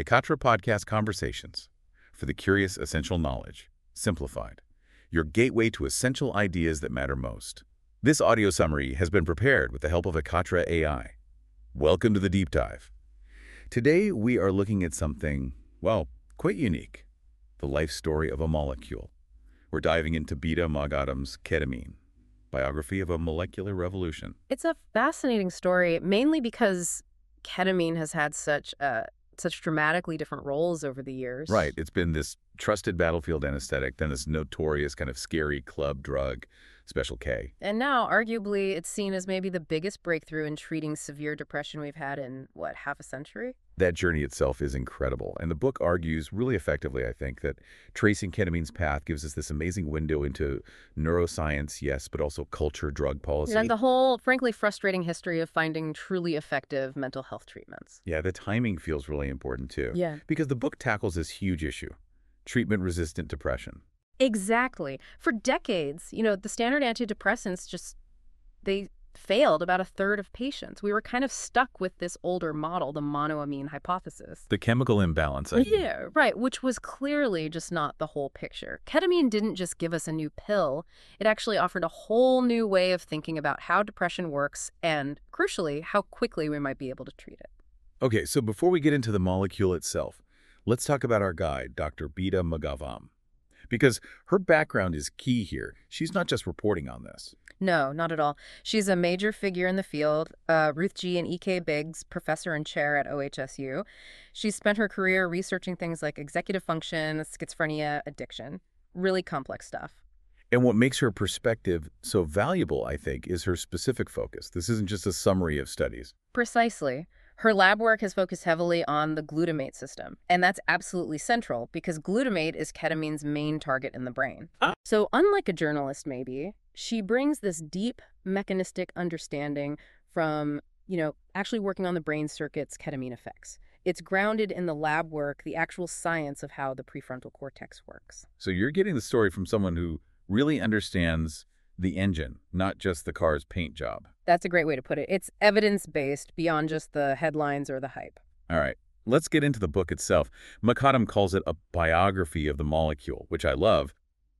Hikatra Podcast Conversations for the curious essential knowledge, simplified. Your gateway to essential ideas that matter most. This audio summary has been prepared with the help of Hikatra AI. Welcome to the deep dive. Today we are looking at something, well, quite unique. The life story of a molecule. We're diving into Beta Mogadam's ketamine, biography of a molecular revolution. It's a fascinating story, mainly because ketamine has had such dramatically different roles over the years. Right. It's been this trusted battlefield anesthetic, then this notorious kind of scary club drug, Special K. And now, arguably, it's seen as maybe the biggest breakthrough in treating severe depression we've had in, what, half a century? That journey itself is incredible. And the book argues really effectively, I think, that tracing ketamine's path gives us this amazing window into neuroscience, yes, but also culture, drug policy. And the whole, frankly, frustrating history of finding truly effective mental health treatments. Yeah, the timing feels really important, too. Yeah. Because the book tackles this huge issue, treatment-resistant depression. Exactly. For decades, the standard antidepressants they failed about a third of patients. We were kind of stuck with this older model, the monoamine hypothesis. The chemical imbalance, I think. Yeah, right, which was clearly just not the whole picture. Ketamine didn't just give us a new pill. It actually offered a whole new way of thinking about how depression works and, crucially, how quickly we might be able to treat it. Okay, so before we get into the molecule itself, let's talk about our guide, Dr. Beta Mogadam. Because her background is key here. She's not just reporting on this. No, not at all. She's a major figure in the field, Ruth G. and E.K. Biggs, professor and chair at OHSU. She's spent her career researching things like executive function, schizophrenia, addiction. Really complex stuff. And what makes her perspective so valuable, I think, is her specific focus. This isn't just a summary of studies. Precisely. Her lab work has focused heavily on the glutamate system, and that's absolutely central because glutamate is ketamine's main target in the brain. So unlike a journalist maybe, she brings this deep mechanistic understanding from, actually working on the brain circuits ketamine affects. It's grounded in the lab work, the actual science of how the prefrontal cortex works. So you're getting the story from someone who really understands the engine, not just the car's paint job. That's a great way to put it. It's evidence-based beyond just the headlines or the hype. All right, let's get into the book itself. Mogadam calls it a biography of the molecule, which I love.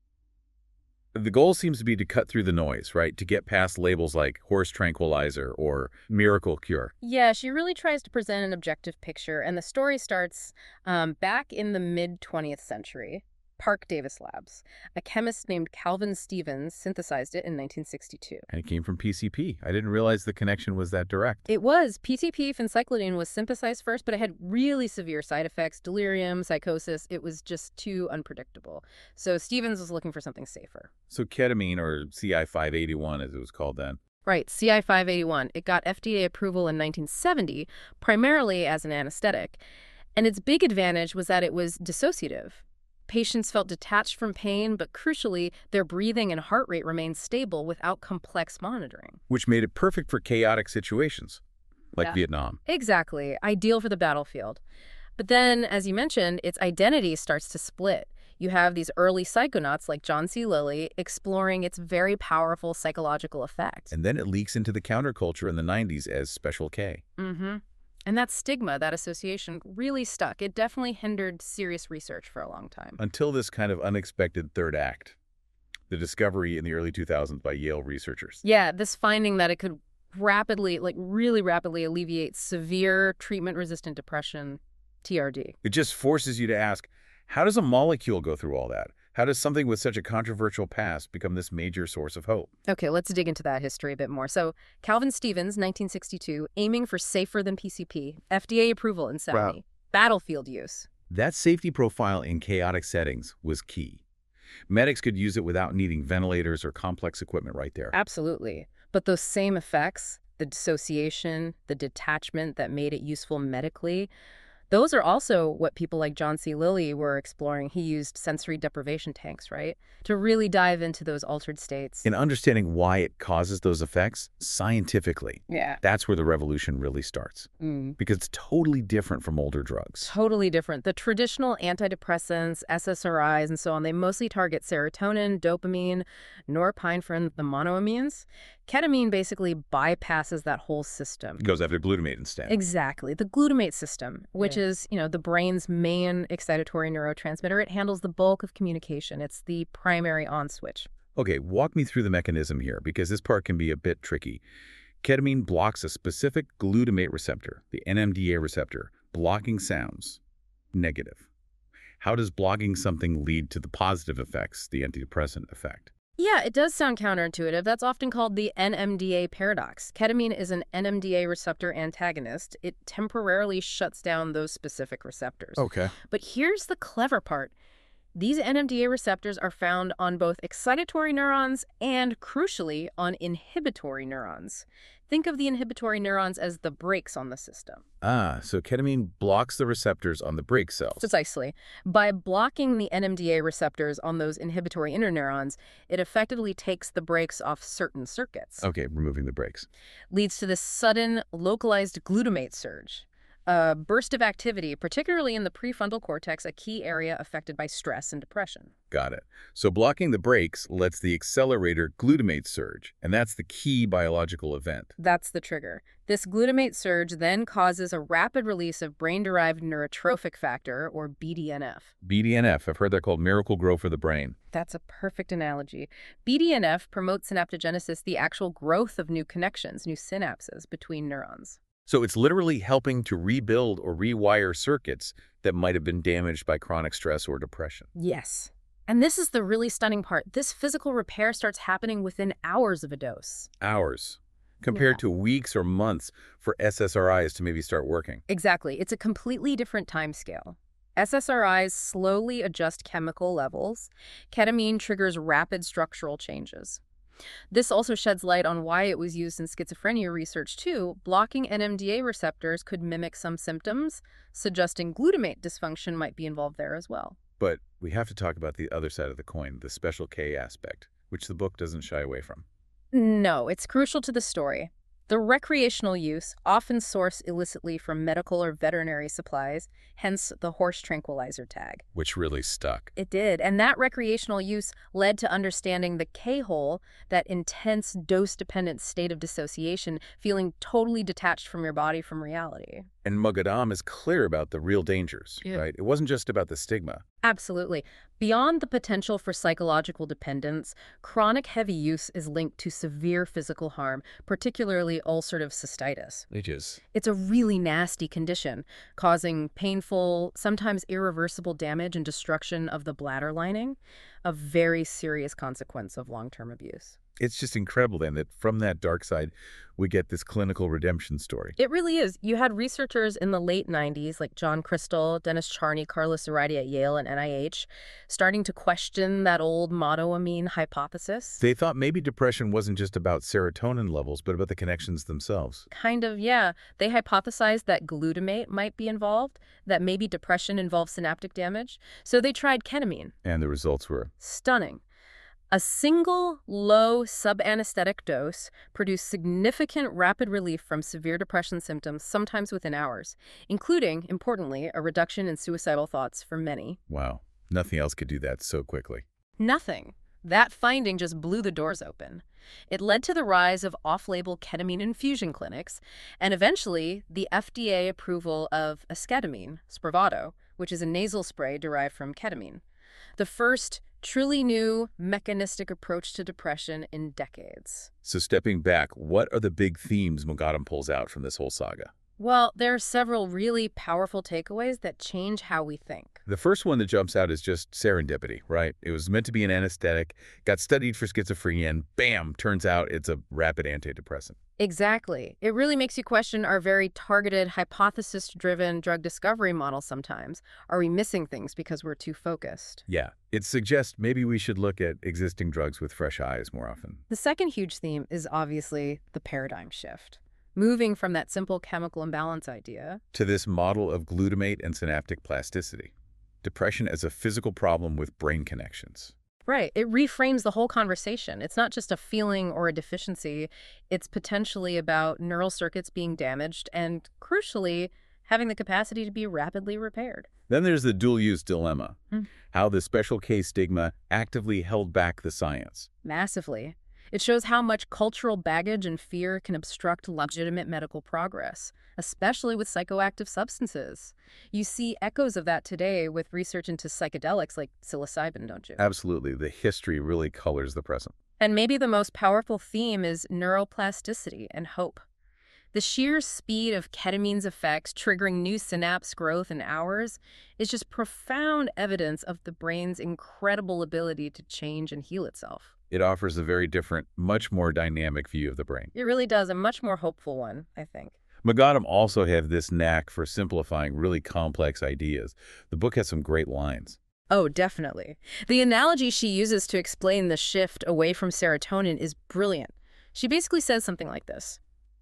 The goal seems to be to cut through the noise, right? To get past labels like horse tranquilizer or miracle cure. Yeah, she really tries to present an objective picture, and the story starts back in the mid-20th century. Parke Davis Labs. A chemist named Calvin Stevens synthesized it in 1962. And it came from PCP. I didn't realize the connection was that direct. It was. PCP phencyclidine was synthesized first, but it had really severe side effects, delirium, psychosis. It was just too unpredictable. So Stevens was looking for something safer. So ketamine, or CI-581 as it was called then. Right, CI-581. It got FDA approval in 1970, primarily as an anesthetic. And its big advantage was that it was dissociative. Patients felt detached from pain, but crucially, their breathing and heart rate remained stable without complex monitoring. Which made it perfect for chaotic situations, like Vietnam. Exactly. Ideal for the battlefield. But then, as you mentioned, its identity starts to split. You have these early psychonauts like John C. Lilly exploring its very powerful psychological effects. And then it leaks into the counterculture in the 90s as Special K. Mm-hmm. And that stigma, that association, really stuck. It definitely hindered serious research for a long time. Until this kind of unexpected third act, the discovery in the early 2000s by Yale researchers. Yeah, this finding that it could really rapidly alleviate severe treatment-resistant depression, TRD. It just forces you to ask, how does a molecule go through all that? How does something with such a controversial past become this major source of hope? Okay, let's dig into that history a bit more. So, Calvin Stevens, 1962, aiming for safer than PCP, FDA approval in 70, Wow. Battlefield use. That safety profile in chaotic settings was key. Medics could use it without needing ventilators or complex equipment right there. Absolutely. But those same effects, the dissociation, the detachment that made it useful medically, those are also what people like John C. Lilly were exploring. He used sensory deprivation tanks, right, to really dive into those altered states. In understanding why it causes those effects scientifically, that's where the revolution really starts. Because it's totally different from older drugs. Totally different. The traditional antidepressants, SSRIs, and so on, they mostly target serotonin, dopamine, norepinephrine, the monoamines. Ketamine basically bypasses that whole system. It goes after glutamate instead. Exactly. The glutamate system, which is, the brain's main excitatory neurotransmitter. It handles the bulk of communication. It's the primary on switch. Okay, walk me through the mechanism here, because this part can be a bit tricky. Ketamine blocks a specific glutamate receptor, the NMDA receptor. Blocking sounds negative. How does blocking something lead to the positive effects, the antidepressant effect? Yeah, it does sound counterintuitive. That's often called the NMDA paradox. Ketamine is an NMDA receptor antagonist. It temporarily shuts down those specific receptors. Okay. But here's the clever part. These NMDA receptors are found on both excitatory neurons and, crucially, on inhibitory neurons. Think of the inhibitory neurons as the brakes on the system. So ketamine blocks the receptors on the brake cells. Precisely. By blocking the NMDA receptors on those inhibitory interneurons, it effectively takes the brakes off certain circuits. Okay, removing the brakes. Leads to this sudden, localized glutamate surge. A burst of activity, particularly in the prefrontal cortex, a key area affected by stress and depression. Got it. So blocking the brakes lets the accelerator glutamate surge, and that's the key biological event. That's the trigger. This glutamate surge then causes a rapid release of brain-derived neurotrophic factor, or BDNF. BDNF, I've heard that called miracle grow for the brain. That's a perfect analogy. BDNF promotes synaptogenesis, the actual growth of new connections, new synapses between neurons. So it's literally helping to rebuild or rewire circuits that might have been damaged by chronic stress or depression. Yes. And this is the really stunning part. This physical repair starts happening within hours of a dose. Hours, compared to weeks or months for SSRIs to maybe start working. Exactly. It's a completely different time scale. SSRIs slowly adjust chemical levels. Ketamine triggers rapid structural changes. This also sheds light on why it was used in schizophrenia research, too. Blocking NMDA receptors could mimic some symptoms, suggesting glutamate dysfunction might be involved there as well. But we have to talk about the other side of the coin, the special K aspect, which the book doesn't shy away from. No, it's crucial to the story. The recreational use, often sourced illicitly from medical or veterinary supplies, hence the horse tranquilizer tag. Which really stuck. It did, and that recreational use led to understanding the K-hole, that intense dose-dependent state of dissociation, feeling totally detached from your body, from reality. And Moghadam is clear about the real dangers, right? It wasn't just about the stigma. Absolutely. Beyond the potential for psychological dependence, chronic heavy use is linked to severe physical harm, particularly ulcerative cystitis. It's a really nasty condition, causing painful, sometimes irreversible damage and destruction of the bladder lining, a very serious consequence of long-term abuse. It's just incredible, then, that from that dark side, we get this clinical redemption story. It really is. You had researchers in the late 90s, like John Crystal, Dennis Charney, Carlos Zarate at Yale and NIH, starting to question that old monoamine hypothesis. They thought maybe depression wasn't just about serotonin levels, but about the connections themselves. Kind of, yeah. They hypothesized that glutamate might be involved, that maybe depression involves synaptic damage. So they tried ketamine. And the results were stunning. A single low subanesthetic dose produced significant rapid relief from severe depression symptoms, sometimes within hours, including, importantly, a reduction in suicidal thoughts for many. Wow. Nothing else could do that so quickly. Nothing. That finding just blew the doors open. It led to the rise of off-label ketamine infusion clinics, and eventually the FDA approval of esketamine, Spravato, which is a nasal spray derived from ketamine. The first truly new mechanistic approach to depression in decades. So stepping back, what are the big themes Moghadam pulls out from this whole saga? Well, there are several really powerful takeaways that change how we think. The first one that jumps out is just serendipity, right? It was meant to be an anesthetic, got studied for schizophrenia, and bam, turns out it's a rapid antidepressant. Exactly. It really makes you question our very targeted, hypothesis-driven drug discovery model sometimes. Are we missing things because we're too focused? Yeah. It suggests maybe we should look at existing drugs with fresh eyes more often. The second huge theme is obviously the paradigm shift. Moving from that simple chemical imbalance idea to this model of glutamate and synaptic plasticity. Depression as a physical problem with brain connections. Right. It reframes the whole conversation. It's not just a feeling or a deficiency. It's potentially about neural circuits being damaged and, crucially, having the capacity to be rapidly repaired. Then there's the dual-use dilemma, how the special case stigma actively held back the science. Massively. It shows how much cultural baggage and fear can obstruct legitimate medical progress, especially with psychoactive substances. You see echoes of that today with research into psychedelics like psilocybin, don't you? Absolutely. The history really colors the present. And maybe the most powerful theme is neuroplasticity and hope. The sheer speed of ketamine's effects triggering new synapse growth in hours is just profound evidence of the brain's incredible ability to change and heal itself. It offers a very different, much more dynamic view of the brain. It really does, a much more hopeful one, I think. Magadam also have this knack for simplifying really complex ideas. The book has some great lines. Oh, definitely. The analogy she uses to explain the shift away from serotonin is brilliant. She basically says something like this.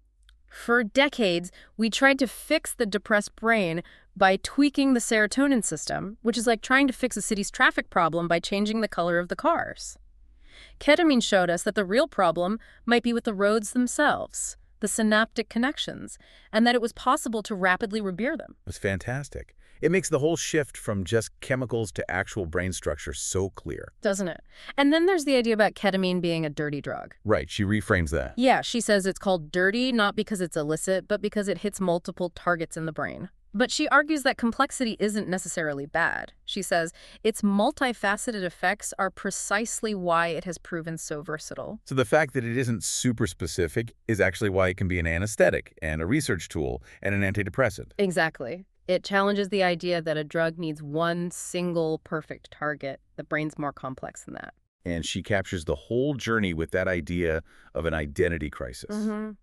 For decades, we tried to fix the depressed brain by tweaking the serotonin system, which is like trying to fix a city's traffic problem by changing the color of the cars. Ketamine showed us that the real problem might be with the roads themselves, the synaptic connections, and that it was possible to rapidly repair them. It's fantastic. It makes the whole shift from just chemicals to actual brain structure so clear. Doesn't it? And then there's the idea about ketamine being a dirty drug. Right, she reframes that. Yeah, she says it's called dirty not because it's illicit, but because it hits multiple targets in the brain. But she argues that complexity isn't necessarily bad. She says its multifaceted effects are precisely why it has proven so versatile. So the fact that it isn't super specific is actually why it can be an anesthetic and a research tool and an antidepressant. Exactly. It challenges the idea that a drug needs one single perfect target. The brain's more complex than that. And she captures the whole journey with that idea of an identity crisis.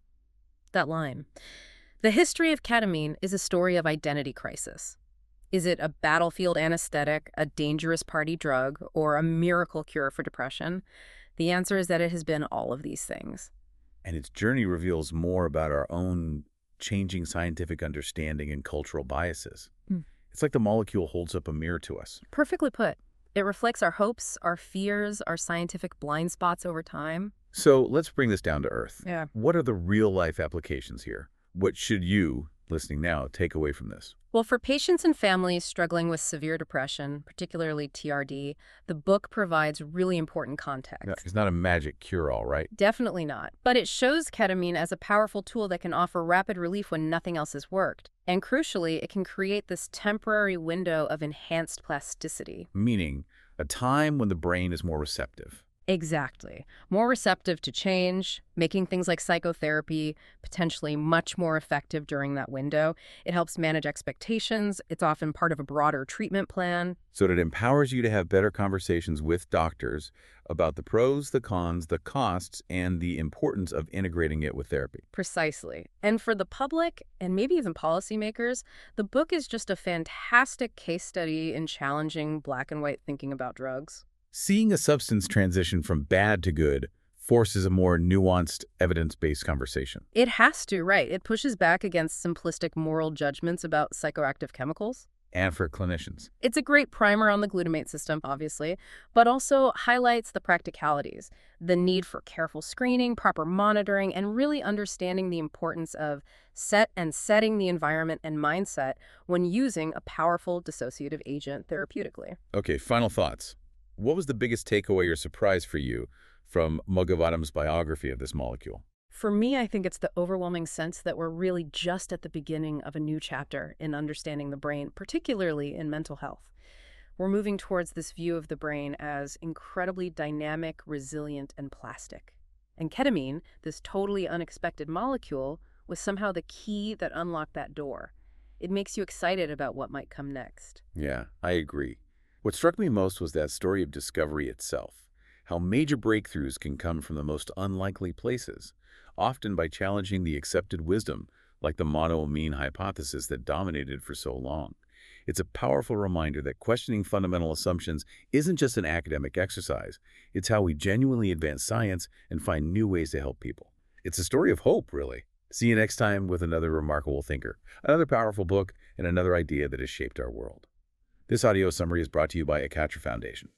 That line. The history of ketamine is a story of identity crisis. Is it a battlefield anesthetic, a dangerous party drug, or a miracle cure for depression? The answer is that it has been all of these things. And its journey reveals more about our own changing scientific understanding and cultural biases. It's like the molecule holds up a mirror to us. Perfectly put. It reflects our hopes, our fears, our scientific blind spots over time. So let's bring this down to earth. Yeah. What are the real-life applications here? What should you, listening now, take away from this? Well, for patients and families struggling with severe depression, particularly TRD, the book provides really important context. No, it's not a magic cure-all, right? Definitely not. But it shows ketamine as a powerful tool that can offer rapid relief when nothing else has worked. And crucially, it can create this temporary window of enhanced plasticity. Meaning a time when the brain is more receptive. Exactly. More receptive to change, making things like psychotherapy potentially much more effective during that window. It helps manage expectations. It's often part of a broader treatment plan. So it empowers you to have better conversations with doctors about the pros, the cons, the costs, and the importance of integrating it with therapy. Precisely. And for the public, and maybe even policymakers, the book is just a fantastic case study in challenging black and white thinking about drugs. Seeing a substance transition from bad to good forces a more nuanced, evidence-based conversation. It has to, right. It pushes back against simplistic moral judgments about psychoactive chemicals. And for clinicians. It's a great primer on the glutamate system, obviously, but also highlights the practicalities, the need for careful screening, proper monitoring, and really understanding the importance of setting the environment and mindset when using a powerful dissociative agent therapeutically. Okay, final thoughts. What was the biggest takeaway or surprise for you from Mugavatnam's biography of this molecule? For me, I think it's the overwhelming sense that we're really just at the beginning of a new chapter in understanding the brain, particularly in mental health. We're moving towards this view of the brain as incredibly dynamic, resilient, and plastic. And ketamine, this totally unexpected molecule, was somehow the key that unlocked that door. It makes you excited about what might come next. Yeah, I agree. What struck me most was that story of discovery itself, how major breakthroughs can come from the most unlikely places, often by challenging the accepted wisdom, like the monoamine hypothesis that dominated for so long. It's a powerful reminder that questioning fundamental assumptions isn't just an academic exercise. It's how we genuinely advance science and find new ways to help people. It's a story of hope, really. See you next time with another remarkable thinker, another powerful book, and another idea that has shaped our world. This audio summary is brought to you by Akatra Foundation.